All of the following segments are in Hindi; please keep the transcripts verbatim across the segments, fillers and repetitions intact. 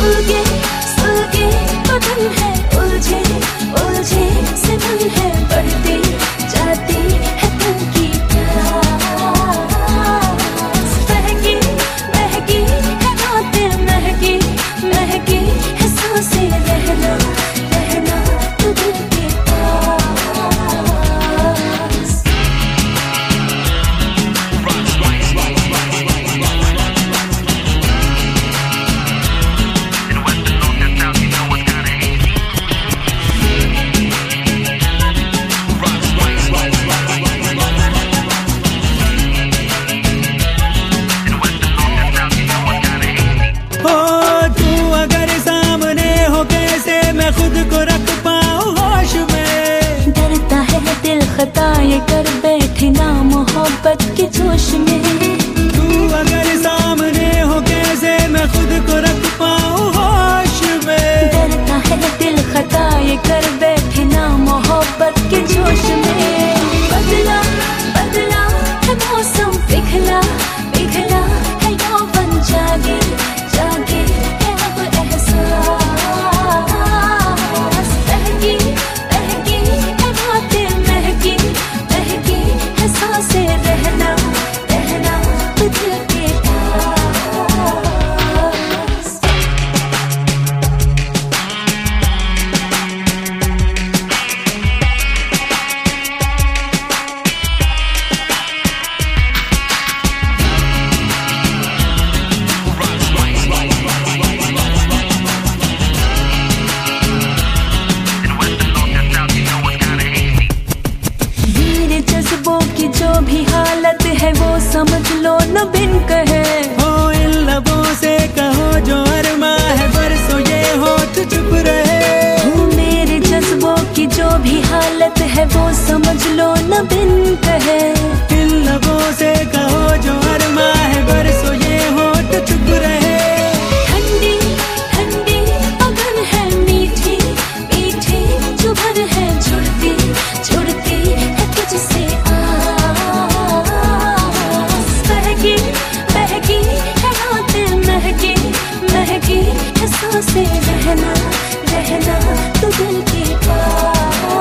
सुलगे सुलगे बदन है, उलझे उलझे से मन है, बढ़ती जाती है दिल की प्यास। महकी महकी है रातें, महकी महकी है सांसें, रहना रहना तू दिल के पास। खुद को रख पाऊं होश में, डरता है दिल खता ये कर बैठे ना मोहब्बत के जोश में। तू अगर सामने हो कैसे मैं खुद को रख पाऊं होश में, डरता है दिल खता ये कर बैठे ना मोहब्बत के जोश में। बदला बदला है मौसम, पिघला पिघला है यौवन, जागे जागे है अब एहसास। रहना रहना तू दिल के पास। मेरे जज्बों की जो भी हालत है वो समझ लो न बिन कहे। हो इन लबों से कहो जो अरमा है, बरसों ये होठ चुप रहे। हो मेरे जज्बों की जो भी हालत है वो समझ लो न बिन कहे। इन लबों से कहो जो अरमा है, बरसों ये होठ चुप रहे। ठंडी ठंडी अगन है, मीठी मीठी चुभन है, छुड़ती छुड़ती है तुझसे आस। महकी महकी है रातें, महकी महकी है सांसें, रहना रहना तू दिल के पास।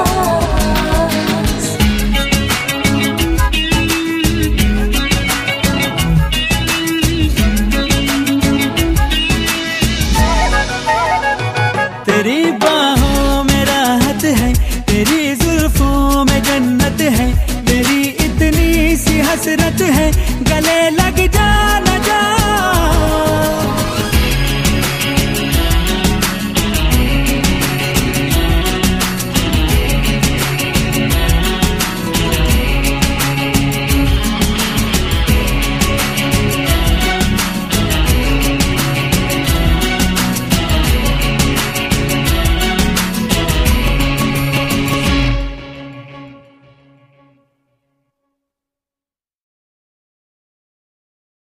तेरी बाहों में राहत है, तेरी जुल्फों में जन्नत है, तेरी इतनी सी हसरत है, गले